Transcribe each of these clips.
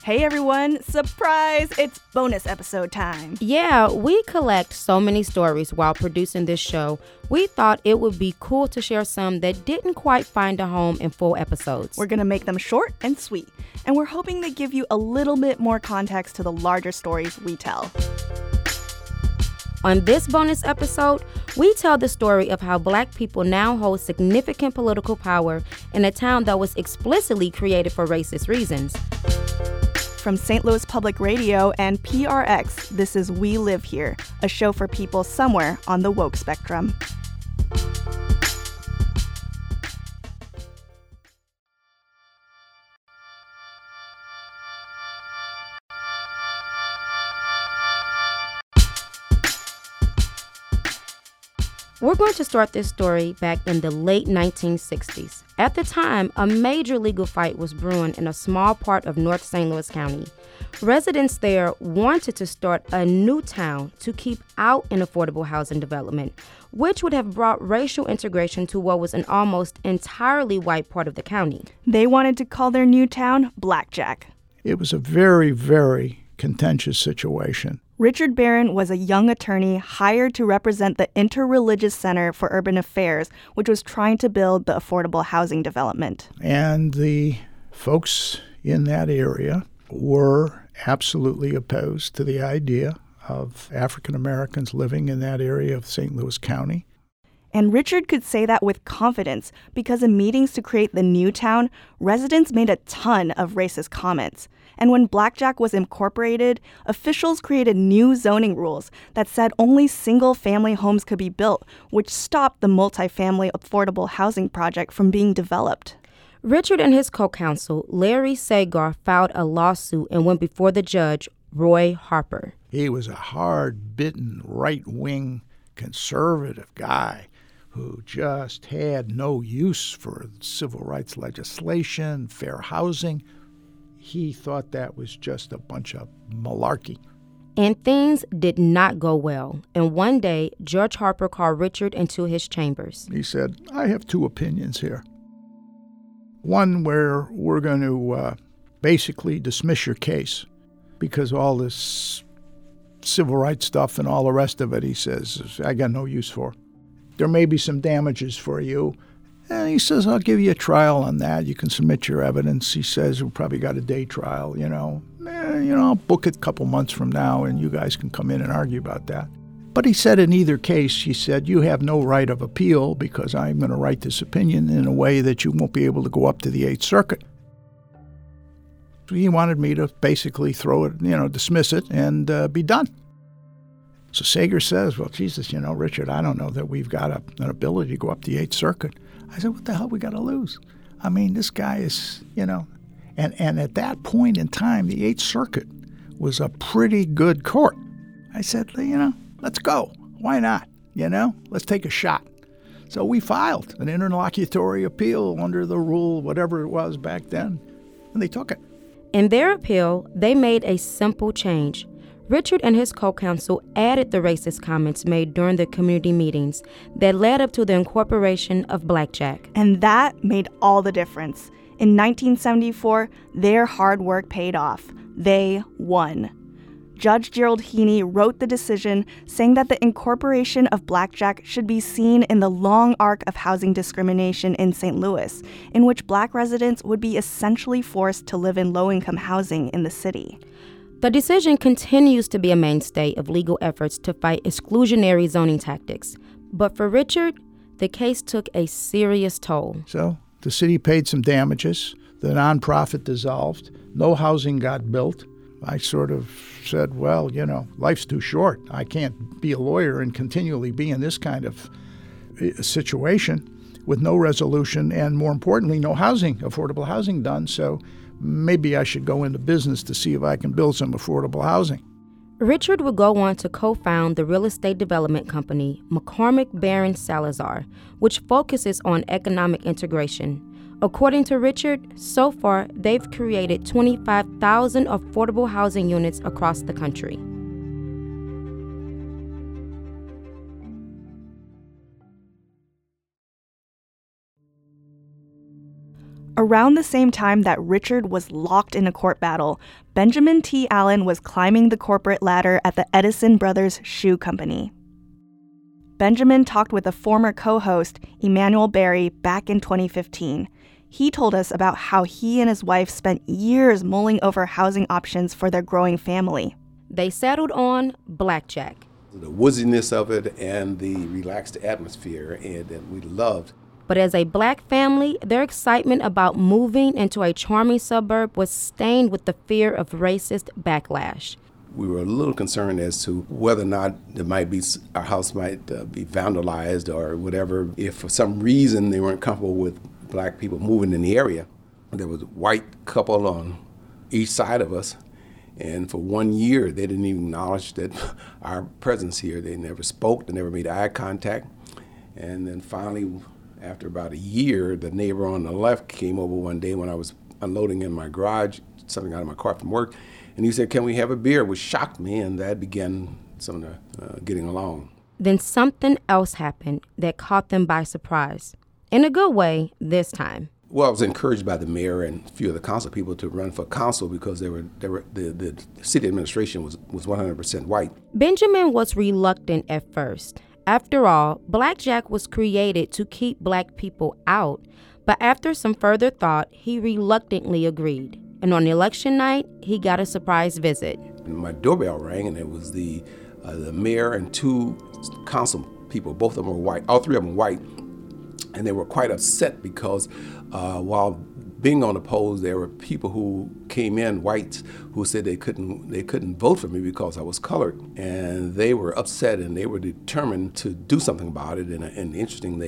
Hey everyone, surprise, it's bonus episode time. Yeah, we collect so many stories while producing this show. We thought it would be cool to share some that didn't quite find a home in full episodes. We're gonna make them short and sweet, and we're hoping they give you a little bit more context to the larger stories we tell. On this bonus episode, we tell the story of how Black people now hold significant political power in a town that was explicitly created for racist reasons. From St. Louis Public Radio and PRX, this is We Live Here, a show for people somewhere on the woke spectrum. We're going to start this story back in the late 1960s. At the time, a major legal fight was brewing in a small part of North St. Louis County. Residents there wanted to start a new town to keep out an affordable housing development, which would have brought racial integration to what was an almost entirely white part of the county. They wanted to call their new town Blackjack. It was a very, very contentious situation. Richard Barron was a young attorney hired to represent the Interreligious Center for Urban Affairs, which was trying to build the affordable housing development. And the folks in that area were absolutely opposed to the idea of African Americans living in that area of St. Louis County. And Richard could say that with confidence because in meetings to create the new town, residents made a ton of racist comments. And when Blackjack was incorporated, officials created new zoning rules that said only single-family homes could be built, which stopped the multifamily affordable housing project from being developed. Richard and his co-counsel, Larry Sagar, filed a lawsuit and went before the judge, Roy Harper. He was a hard-bitten, right-wing, conservative guy who just had no use for civil rights legislation, fair housing. He thought that was just a bunch of malarkey. And things did not go well. And one day, Judge Harper called Richard into his chambers. He said, I have two opinions here. One where we're going to basically dismiss your case because all this civil rights stuff and all the rest of it, he says, I got no use for. There may be some damages for you. And he says, I'll give you a trial on that. You can submit your evidence. He says, we probably got a day trial, I'll book it a couple months from now, and you guys can come in and argue about that. But he said in either case, he said, you have no right of appeal because I'm going to write this opinion in a way that you won't be able to go up to the Eighth Circuit. So he wanted me to basically throw it, dismiss it and be done. So Sager says, well, Jesus, Richard, I don't know that we've got an ability to go up the Eighth Circuit. I said, what the hell we got to lose? I mean, this guy is, and at that point in time, the Eighth Circuit was a pretty good court. I said, let's go. Why not? Let's take a shot. So we filed an interlocutory appeal under the rule, whatever it was back then, and they took it. In their appeal, they made a simple change. Richard and his co-counsel added the racist comments made during the community meetings that led up to the incorporation of Blackjack. And that made all the difference. In 1974, their hard work paid off. They won. Judge Gerald Heaney wrote the decision saying that the incorporation of Blackjack should be seen in the long arc of housing discrimination in St. Louis, in which Black residents would be essentially forced to live in low-income housing in the city. The decision continues to be a mainstay of legal efforts to fight exclusionary zoning tactics. But for Richard, the case took a serious toll. So the city paid some damages. The nonprofit dissolved. No housing got built. I sort of said, well, life's too short. I can't be a lawyer and continually be in this kind of situation with no resolution and, more importantly, no affordable housing done. So maybe I should go into business to see if I can build some affordable housing. Richard would go on to co-found the real estate development company McCormick Barron Salazar, which focuses on economic integration. According to Richard, so far they've created 25,000 affordable housing units across the country. Around the same time that Richard was locked in a court battle, Benjamin T. Allen was climbing the corporate ladder at the Edison Brothers Shoe Company. Benjamin talked with a former co-host, Emmanuel Berry, back in 2015. He told us about how he and his wife spent years mulling over housing options for their growing family. They settled on blackjack. The wooziness of it and the relaxed atmosphere and that we loved. But as a black family, their excitement about moving into a charming suburb was stained with the fear of racist backlash. We were a little concerned as to whether or not our house might be vandalized or whatever. If for some reason they weren't comfortable with black people moving in the area, there was a white couple on each side of us. And for 1 year, they didn't even acknowledge that our presence here. They never spoke, they never made eye contact. And then finally, after about a year, the neighbor on the left came over one day when I was unloading in my garage, something out of my car from work, and he said, "Can we have a beer?" Which shocked me, and that began some of the getting along. Then something else happened that caught them by surprise. In a good way this time. Well, I was encouraged by the mayor and a few of the council people to run for council because the city administration was 100% white. Benjamin was reluctant at first. After all, blackjack was created to keep black people out. But after some further thought, he reluctantly agreed. And on election night, he got a surprise visit. And my doorbell rang, and it was the mayor and two council people. Both of them were white. All three of them were white. And they were quite upset because while being on the polls, there were people who came in, whites, who said they couldn't vote for me because I was colored. And they were upset, and they were determined to do something about it. And interesting,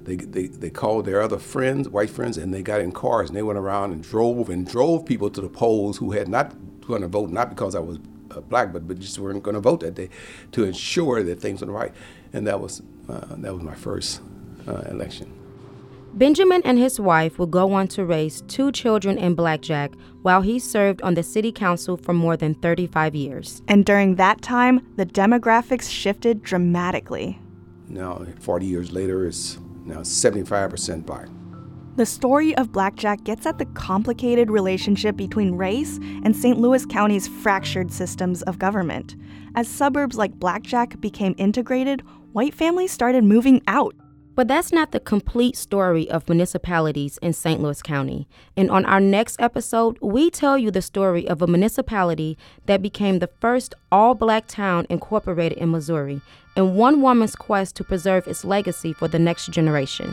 they called their other friends, white friends, and they got in cars, and they went around and drove people to the polls who had not going to vote, not because I was black, but just weren't going to vote that day, to ensure that things were right. And that was my first election. Benjamin and his wife would go on to raise 2 children in blackjack while he served on the city council for more than 35 years. And during that time, the demographics shifted dramatically. Now, 40 years later, it's now 75% black. The story of blackjack gets at the complicated relationship between race and St. Louis County's fractured systems of government. As suburbs like Blackjack became integrated, white families started moving out. But that's not the complete story of municipalities in St. Louis County. And on our next episode, we tell you the story of a municipality that became the first all-black town incorporated in Missouri, and one woman's quest to preserve its legacy for the next generation.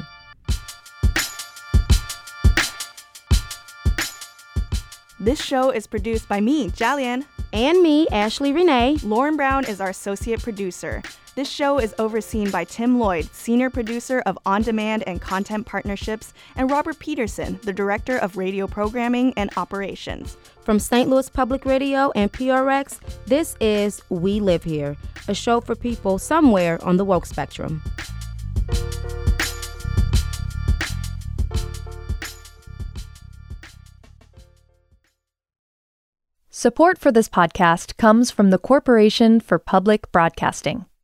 This show is produced by me, Jalian. And me, Ashley Renee. Lauren Brown is our associate producer. This show is overseen by Tim Lloyd, senior producer of On Demand and Content Partnerships, and Robert Peterson, the director of radio programming and operations. From St. Louis Public Radio and PRX, this is We Live Here, a show for people somewhere on the woke spectrum. Support for this podcast comes from the Corporation for Public Broadcasting.